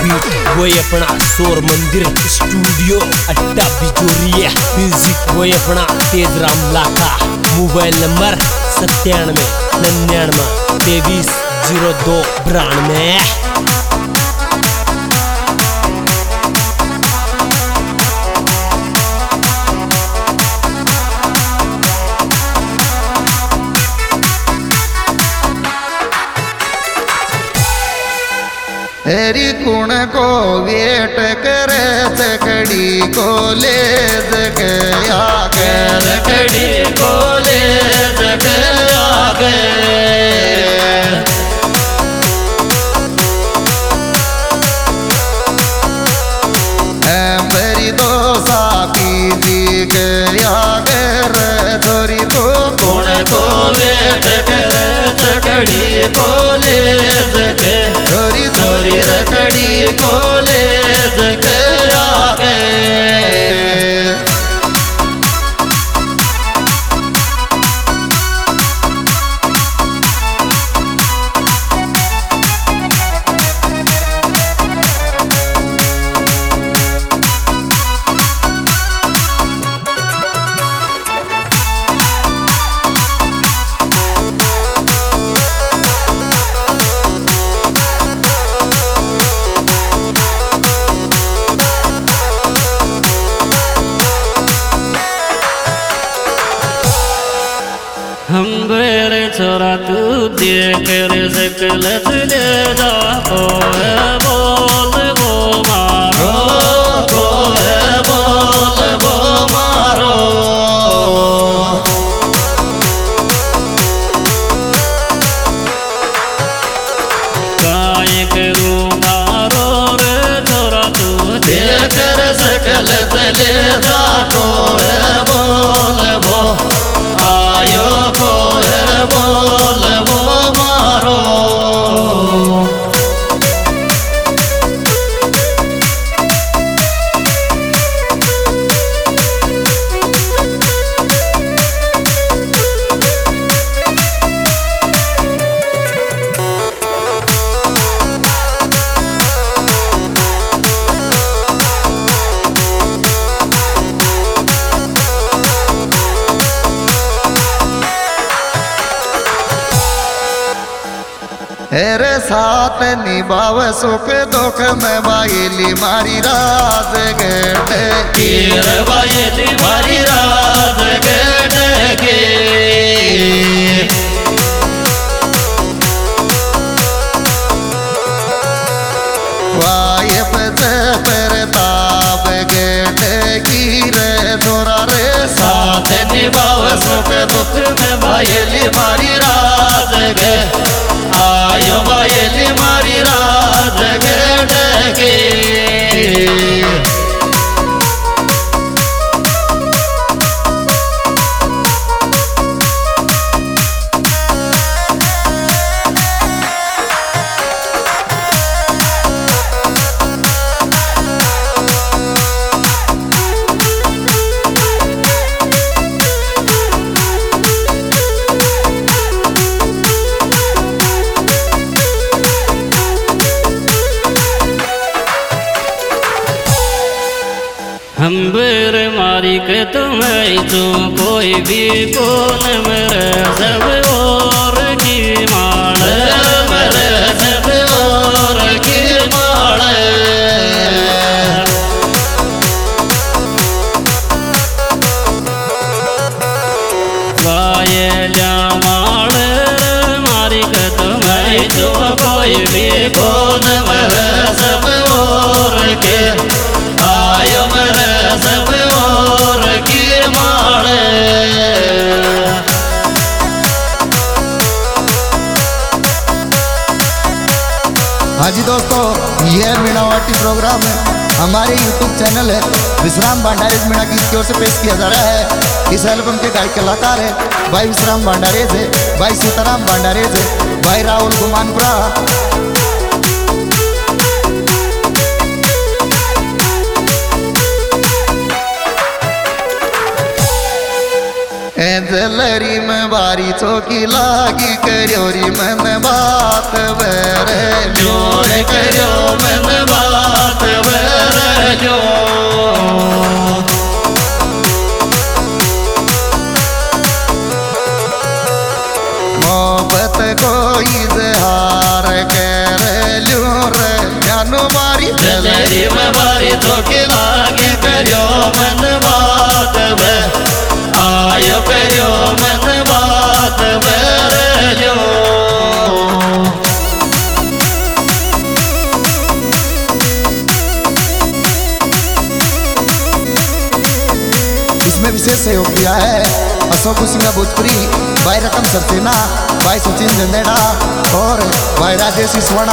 Beat वही अपना शोर मंदिर स्टूडियो अड्डा बिजोरिया म्यूजिक वही अपना तेज राम लाका मोबाइल नंबर 9799230292। हेरी कुण को वेट करे सकड़ी को ले गया सकड़ी को ले गया मेरी दो साथी दी गया कर धोरी को कुण को वेट करे सकड़ी को ले धोरी धोरी रकड़ी को ले गया हम बेरे छोरा तू देख रे सकल ले जा तो है बोल वो मारो तो है बोल वो मारो काय करूँगा रो रे छोरा तू देख रे सकल ले जा तो है बोल वो आयो को है बोल वो मारो हेरे साथ निभाव सुख दुख में बाइली मारी राज गेटे कीर बाइली मारी राज गेटे के वाइफ से परताप गेटे कीर थोड़ा रे साथ निभाव सुख दुख में बाइली मारी राज गे आयो बायली मारी राज गेटे हम बेर मारी के तुम्हें तो कोई भी कौन मेरे सब और की माल मेरे सब और की माल वाये जामाल मारी के तुम्हें तो कोई भी कौन मेरे सब और के आयो मेरे सब और की माले। हाँ जी दोस्तों, ये मीणावाटी प्रोग्राम है, हमारे YouTube चैनल है विश्राम भंडारे मीणा गीत की ओर से पेश किया जा रहा है। इस एल्बम के गायक कलाकार है भाई विश्राम भंडारेज है, भाई सीताराम भंडारेज है, भाई राहुल गुमानपुरा। जलरी में बारी चौकी लागी करियोरी मन बात बेरे जोर करो मन बात बर जो मोहब्बत को इजहार कर लूं रे जानू मारी जलरी में बारी चौकी लागी करो मन बात बर आयो करो मन बात बर जो इसमें विशेष सहयोग किया है अशोक सिंह भोजपुरी, भाई रकम सरसेना, भाई सचिन जंदेड़ा और भाई राजेश स्वर्णा।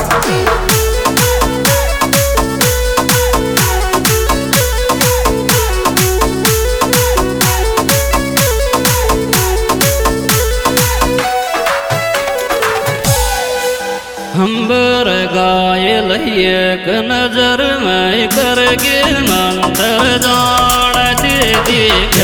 हम्बर गायल एक नजर में करके मंत्र जान दीदी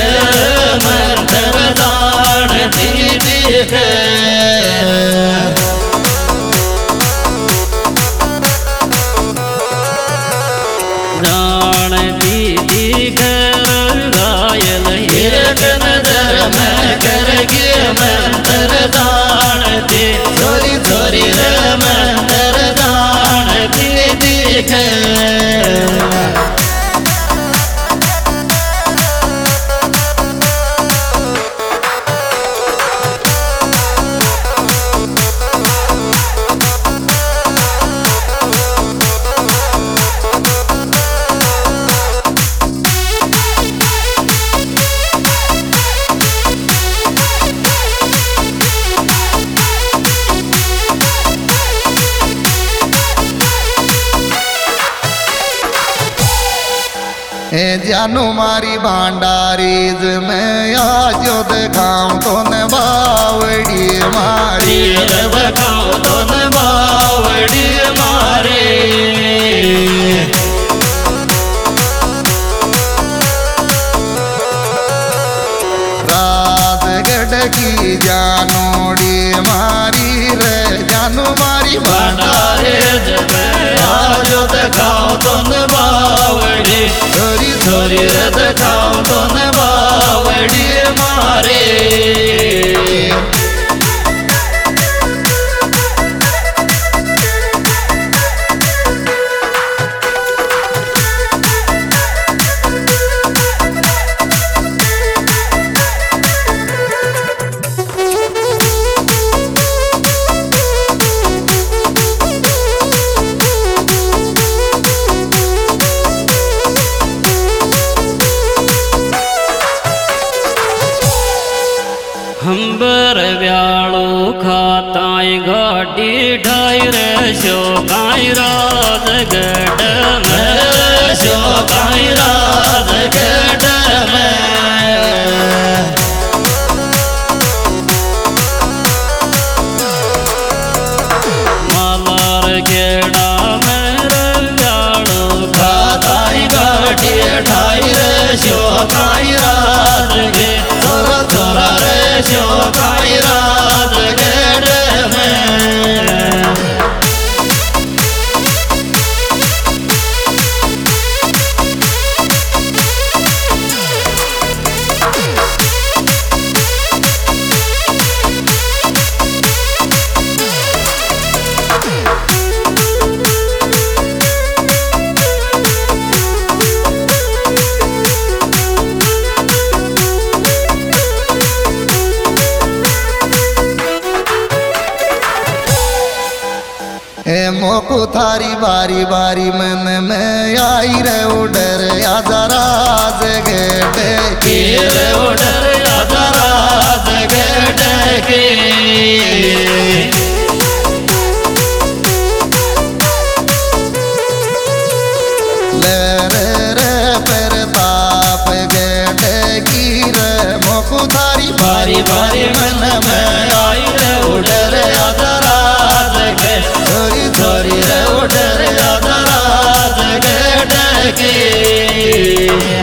मंत्र जान दीदी जान दीदी घर गायल एक नजर में करके मंत्र जान दे छोरी छोरी रे मंत्र जान दीदी जानू मारी भांडारीज में आज दिखाऊं तो न बावड़ी मारी बखाओ तो न बावड़ी मारे राजगढ़ की जानोड़ी मारी रे जानू मारी भंडारे जब आज दिखाओ तो न बावड़ी छोरी छोरी दिखाओ तो न बावड़ी मारे हम्बर व्यालो खाताई घाटी ढाई रे शोकाई राजगढ़ में शोकाई राजगढ़ में मालार गेड़ा में व्यालो खाताई घाटी ढाई रे शोकाई राजगढ़ थोड़ा थोड़ा रे शोकाई राजगढ़ में मोको थारी बारी बारी मन में आई रे उडर या जरा जगटे की रे उडर या जरा जगटे की ले रे प्रताप गेटे की रे मोको थारी बारी बारी मन में आई रे उडर या जरा जगटे छोरी छोरी रे उडर या जरा जगटे की